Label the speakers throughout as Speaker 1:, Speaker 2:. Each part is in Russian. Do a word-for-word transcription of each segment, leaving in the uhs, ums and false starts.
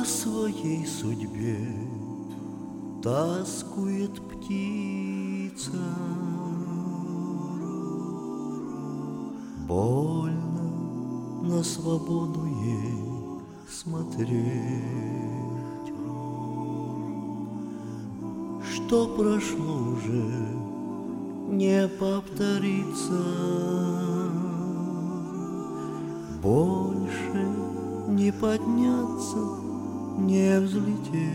Speaker 1: своей судьбе тоскует птица. Больно на свободу ей смотреть, что прошло уже не повторится. Больше не подняться, не взлететь.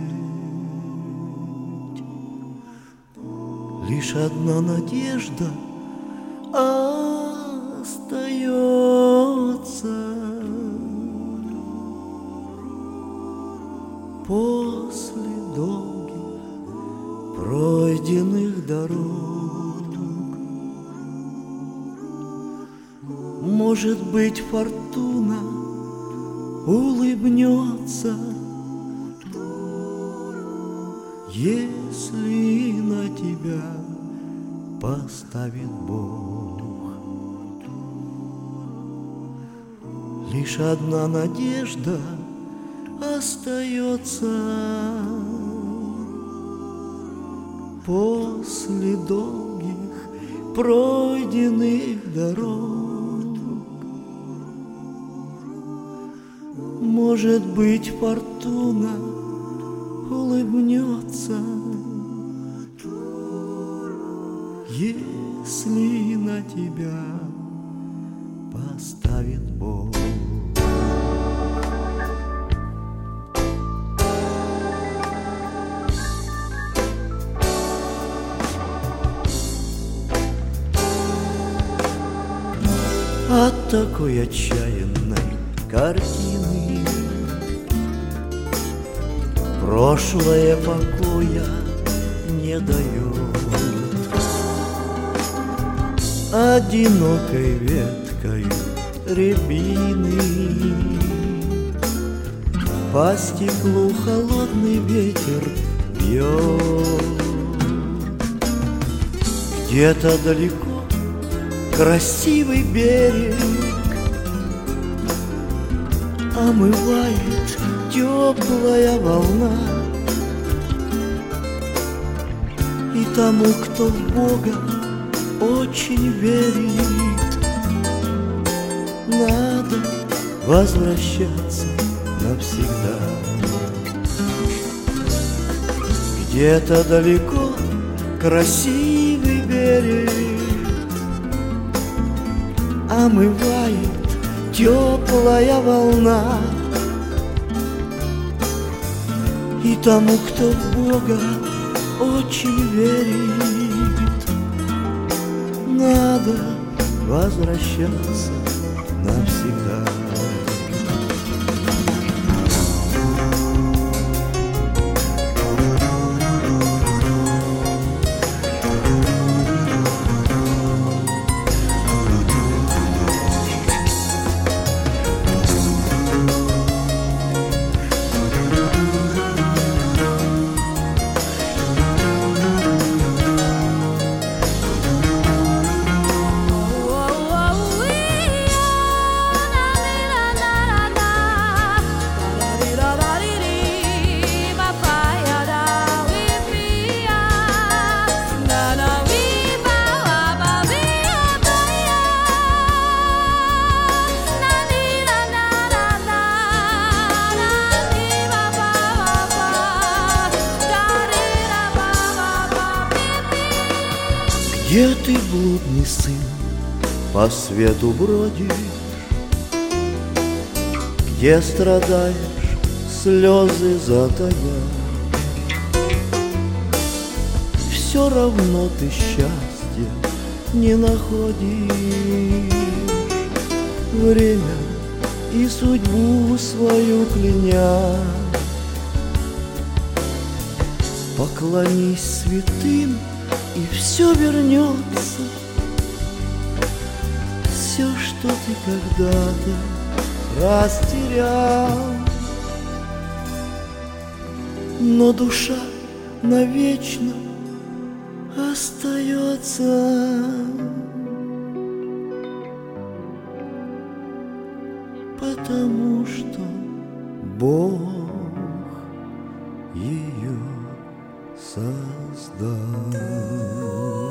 Speaker 1: Лишь одна надежда остается. После долгих пройденных дорог, может быть, фортуна улыбнется, если на тебя поставит Бог. Лишь одна надежда остается. После долгих пройденных дорог, может быть, фортуна улыбнется, если на тебя поставит Бог. От такой отчаянной картины прошлое покоя не дает. Одинокой веткой рябины по стеклу холодный ветер бьет. Где-то далеко красивый берег омывает теплая волна. И тому, кто в Бога очень верит, надо возвращаться навсегда. Где-то далеко красивый берег омывает теплая волна. И тому, кто в Бога очень верит, надо возвращаться навсегда. Где ты, блудный сын, по свету бродишь? Где страдаешь, слезы затая? Все равно ты счастья не находишь. Время и судьбу свою кляня. Поклонись святым, и все вернется. Все, что ты когда-то растерял. Но душа навечно остается, потому что Бог ее создал.